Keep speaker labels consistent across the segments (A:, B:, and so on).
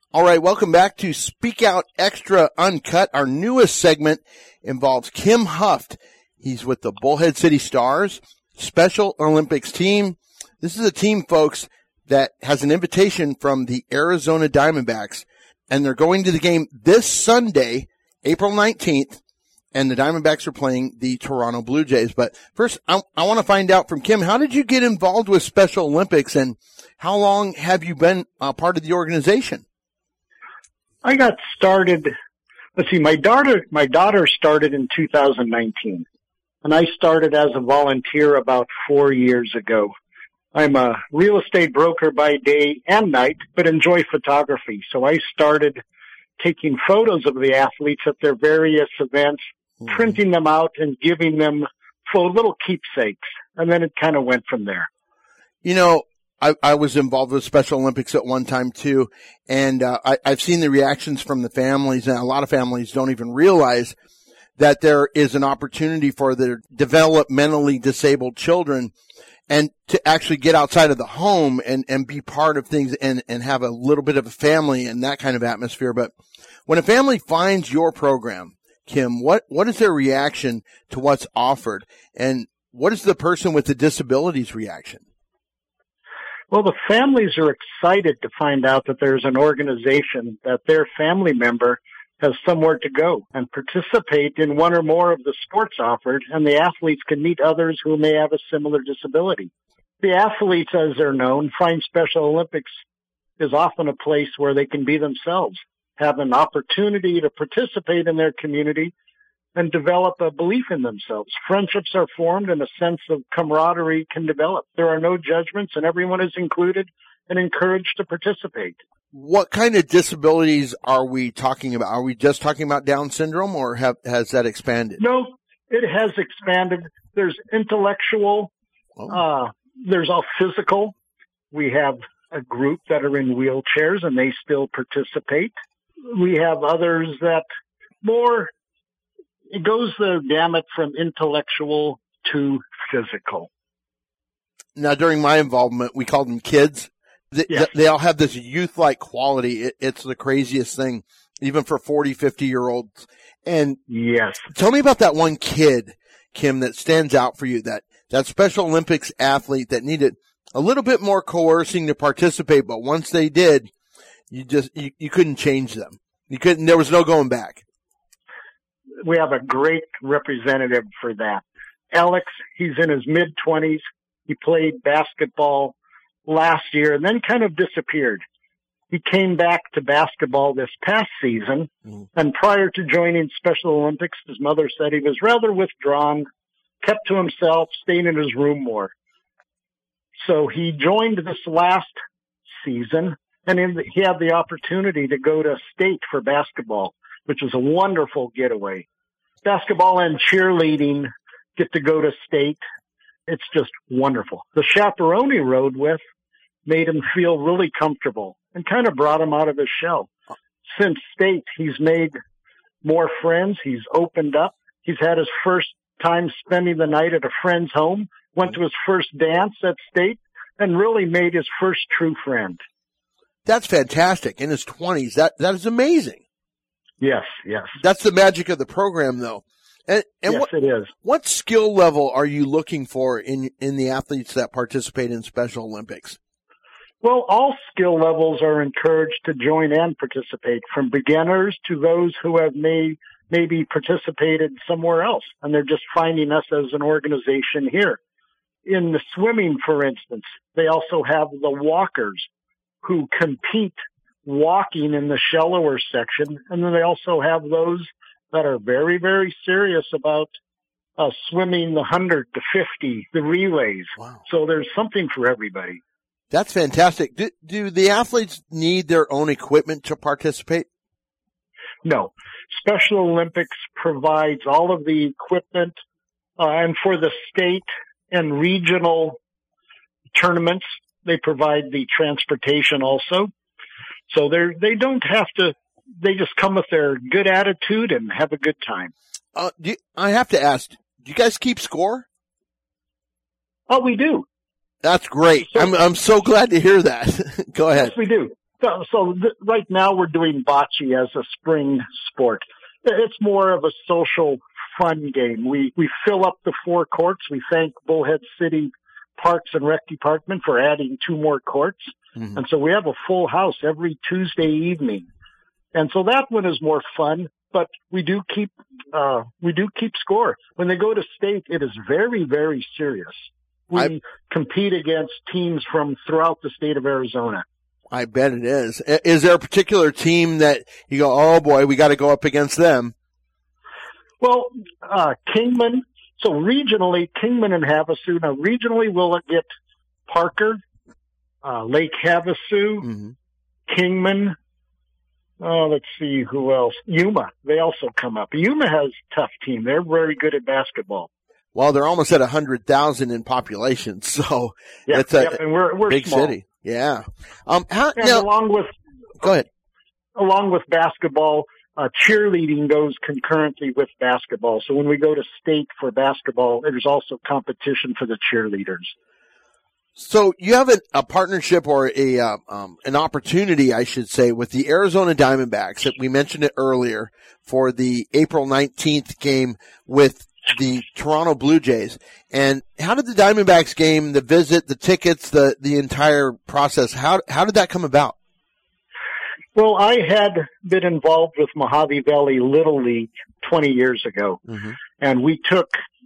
A: All right, welcome back to Speak Out Extra Uncut. Our newest segment involves Kim Huft. He's with the Bullhead City Stars Special Olympics team. This is a team, folks, that has an invitation from the Arizona Diamondbacks, and they're going to the game this Sunday, April 19th, and the Diamondbacks are playing the Toronto Blue Jays. But first, I want to find out from Kim, how did you get involved with Special Olympics, and how long have you been part of the organization?
B: I got started, my daughter started in 2019, and I started as a volunteer about 4 years ago. I'm a real estate broker by day and night, but enjoy photography. So I started taking photos of the athletes at their various events, printing them out and giving them for little keepsakes. And then it kind of went from there.
A: You know, I was involved with Special Olympics at one time too, and I've seen the reactions from the families, and a lot of families don't even realize that there is an opportunity for their developmentally disabled children and to actually get outside of the home and be part of things and have a little bit of a family and that kind of atmosphere. But when a family finds your program, Kim, what is their reaction to what's offered, and what is the person with the disabilities reaction?
B: Well, the families are excited to find out that there's an organization that their family member has somewhere to go and participate in one or more of the sports offered, and the athletes can meet others who may have a similar disability. The athletes, as they're known, find Special Olympics is often a place where they can be themselves, have an opportunity to participate in their community, and develop a belief in themselves. Friendships are formed and a sense of camaraderie can develop. There are no judgments, and everyone is included and encouraged to participate.
A: What kind of disabilities are we talking about? Are we just talking about Down syndrome, or has that expanded?
B: No, it has expanded. There's intellectual, there's all physical. We have a group that are in wheelchairs and they still participate. We have others that it goes the gamut from intellectual to physical.
A: Now, during my involvement, we called them kids.
B: Yes.
A: They all have this youth-like quality. It's the craziest thing, even for 40, 50-year-olds. And
B: yes,
A: tell me about that one kid, Kim, that stands out for you, that Special Olympics athlete that needed a little bit more coercing to participate, but once they did, you couldn't change them. There was no going back.
B: We have a great representative for that. Alex, he's in his mid-20s. He played basketball last year and then kind of disappeared. He came back to basketball this past season, and prior to joining Special Olympics, his mother said he was rather withdrawn, kept to himself, staying in his room more. So he joined this last season, and he had the opportunity to go to state for basketball, which was a wonderful getaway. Basketball and cheerleading get to go to state. It's just wonderful. The chaperone he rode with made him feel really comfortable and kind of brought him out of his shell. Since state, he's made more friends. He's opened up. He's had his first time spending the night at a friend's home, went to his first dance at state, and really made his first true friend.
A: That's fantastic. In his 20s, that is amazing.
B: Yes, yes.
A: That's the magic of the program, though. And
B: yes, it is.
A: What skill level are you looking for in the athletes that participate in Special Olympics?
B: Well, all skill levels are encouraged to join and participate, from beginners to those who have maybe participated somewhere else, and they're just finding us as an organization here. In the swimming, for instance, they also have the walkers who compete walking in the shallower section, and then they also have those that are very, very serious about swimming the 100 to 50, the relays.
A: Wow.
B: So there's something for everybody.
A: That's fantastic. Do the athletes need their own equipment to participate?
B: No. Special Olympics provides all of the equipment, and for the state and regional tournaments, they provide the transportation also. So they don't have to, they just come with their good attitude and have a good time.
A: I have to ask, do you guys keep score?
B: Oh, we do.
A: That's great. I'm so glad to hear that. Go ahead.
B: Yes, we do. Right now we're doing bocce as a spring sport. It's more of a social fun game. We fill up the 4 courts. We thank Bullhead City Parks and Rec Department for adding 2 more courts. Mm-hmm. And so we have a full house every Tuesday evening. And so that one is more fun, but we do keep score. When they go to state, it is very, very serious. We compete against teams from throughout the state of Arizona.
A: I bet it is. Is there a particular team that you go, oh boy, we got to go up against them?
B: Well, Kingman. So regionally, Kingman and Havasu. Now regionally, we'll get Parker, Lake Havasu, mm-hmm. Kingman. Let's see who else. Yuma. They also come up. Yuma has a tough team. They're very good at basketball.
A: Well, they're almost at 100,000 in population, so it's
B: and we're
A: big
B: small.
A: City. Yeah.
B: Go ahead. Along with basketball, cheerleading goes concurrently with basketball. So when we go to state for basketball, there's also competition for the cheerleaders.
A: So you have a partnership or an opportunity, I should say, with the Arizona Diamondbacks that we mentioned it earlier for the April 19th game with the Toronto Blue Jays. And how did the Diamondbacks game, the visit, the tickets, the entire process, how did that come about?
B: Well, I had been involved with Mojave Valley Little League 20 years ago, mm-hmm. and we took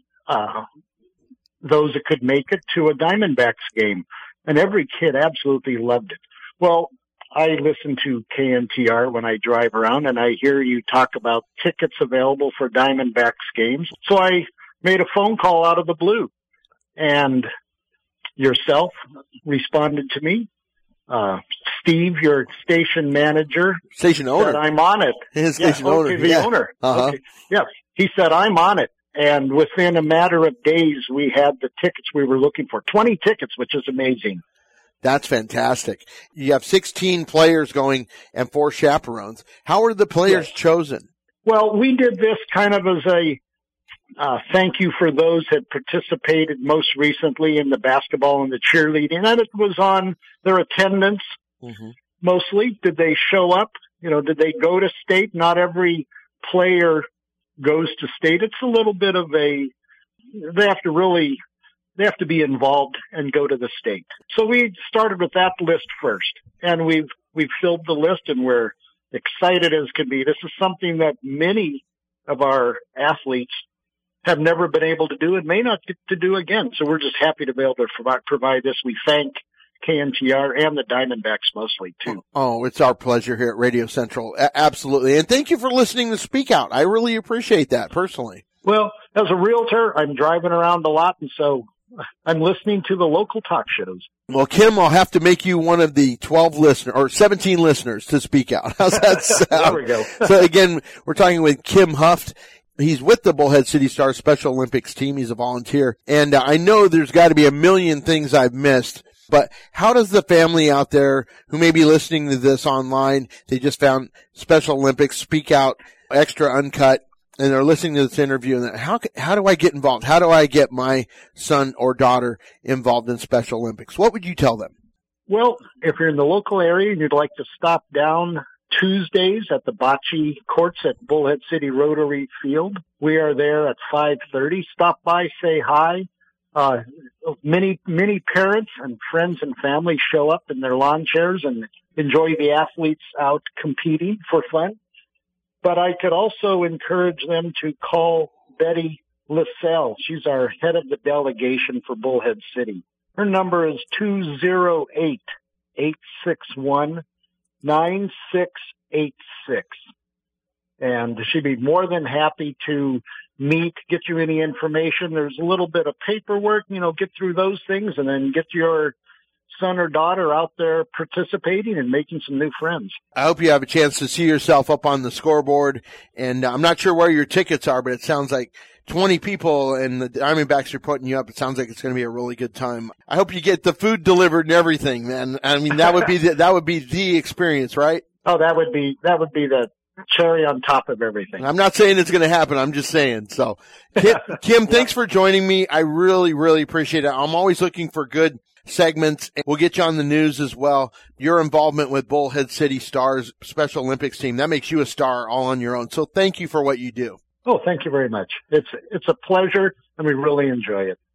B: those that could make it to a Diamondbacks game, and every kid absolutely loved it. Well, I listen to KNTR when I drive around, and I hear you talk about tickets available for Diamondbacks games. So I made a phone call out of the blue, and yourself responded to me. Steve, your station manager,
A: station owner,
B: said, I'm on it.
A: His station owner,
B: the owner.
A: Uh-huh.
B: Okay. Yes, he said, I'm on it. And within a matter of days, we had the tickets we were looking for. 20 tickets, which is amazing.
A: That's fantastic. You have 16 players going and 4 chaperones. How were the players chosen?
B: Well, we did this kind of as a thank you for those that participated most recently in the basketball and the cheerleading. And it was on their attendance, mm-hmm. mostly. Did they show up? Did they go to state? Not every player goes to state. It's a little bit of they have to be involved and go to the state. So we started with that list first, and we've filled the list, and we're excited as can be. This is something that many of our athletes have never been able to do and may not get to do again. So we're just happy to be able to provide this. We thank KNTR and the Diamondbacks mostly too.
A: Oh, it's our pleasure here at Radio Central. Absolutely. And thank you for listening to Speak Out. I really appreciate that personally.
B: Well, as a realtor, I'm driving around a lot, and so I'm listening to the local talk shows.
A: Well, Kim, I'll have to make you one of the 12 listeners or 17 listeners to speak out. How's that sound?
B: There we go.
A: So again, we're talking with Kim Huft. He's with the Bullhead City Stars Special Olympics team. He's a volunteer. And I know there's got to be a million things I've missed, but how does the family out there who may be listening to this online, they just found Special Olympics, Speak Out, Extra Uncut, and they're listening to this interview, and how do I get involved? How do I get my son or daughter involved in Special Olympics? What would you tell them?
B: Well, if you're in the local area and you'd like to stop down Tuesdays at the bocce courts at Bullhead City Rotary Field, we are there at 5:30. Stop by, say hi. Many parents and friends and family show up in their lawn chairs and enjoy the athletes out competing for fun. But I could also encourage them to call Betty Lissell. She's our head of the delegation for Bullhead City. Her number is 208-861-9686. And she'd be more than happy to meet, get you any information. There's a little bit of paperwork, get through those things and then get your son or daughter out there participating and making some new friends.
A: I hope you have a chance to see yourself up on the scoreboard. And I'm not sure where your tickets are, but it sounds like 20 people and the Diamondbacks are putting you up. It sounds like it's going to be a really good time. I hope you get the food delivered and everything, man. I mean, that would be the experience, right?
B: Oh, that would be the cherry on top of everything.
A: I'm not saying it's going to happen. I'm just saying. So Kim, thanks for joining me. I really, really appreciate it. I'm always looking for good segments. We'll get you on the news as well. Your involvement with Bullhead City Stars Special Olympics team, that makes you a star all on your own. So thank you for what you do.
B: Oh, thank you very much. It's a pleasure, and we really enjoy it.